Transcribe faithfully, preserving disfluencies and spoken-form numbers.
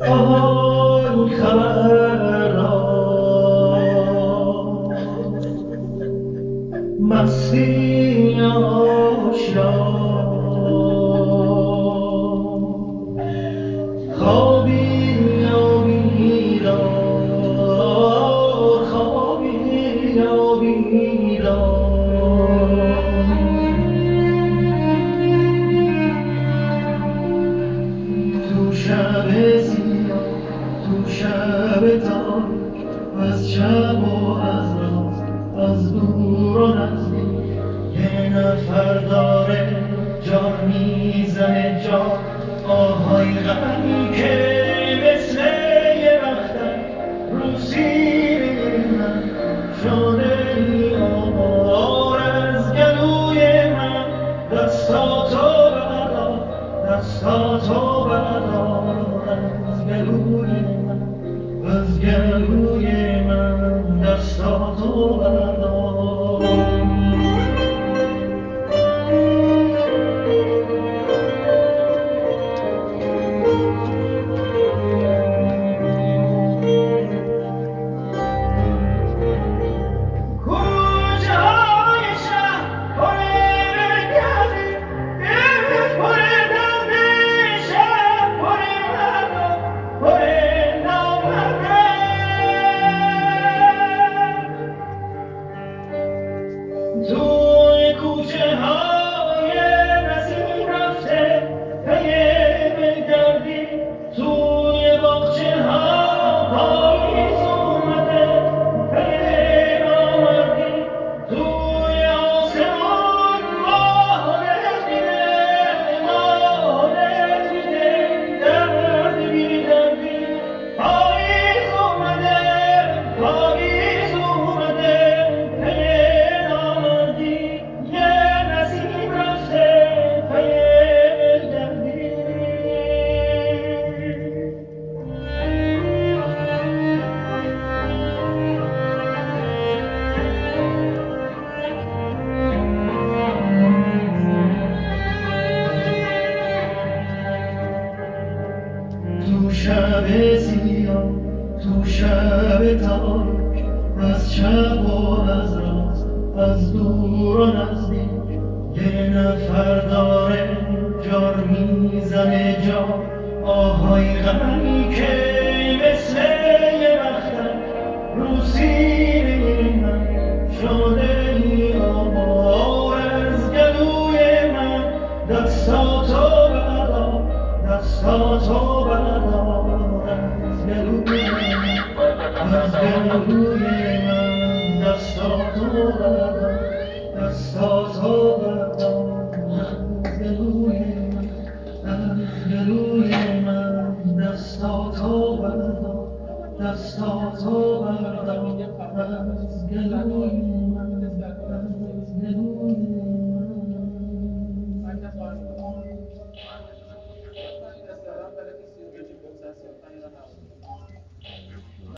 آهای خبر مستی آشیان خوابی یا بیدار خوابی یا بیدار تو شب سیاه تو شب تاک از شب و از راز از دور و نزدیک یه نفر داره جان میزنه جان آهای غمی که مثل یه بختر رو سیر من شده ای آمار از گلوی من دستاتو بردار دستاتو بردار از گلوی من از گلوی من دستاتو بردار توی کوچه های نسیم رفته پی دردی توی باغچه ها پاییز اومده پی نامردی توی آسمون ماه دیده ماه دیده درد بی دردی پاییز اومده پاییز اومده پی تو شب سیاه تو شب تاک از شب و از راز از دور و نزدیک یه نفر داره جار میزنه جان آهای غمی که مثل یه بختر رو سیر من شده ای آمار از گلوی من دستاتو بردار دستاتو بردار از گلوی من از گلوی من دستاتو بردار دستاتو بردار از گلوی من از گلوی من دستاتو بردار دستاتو بردار از گلوی من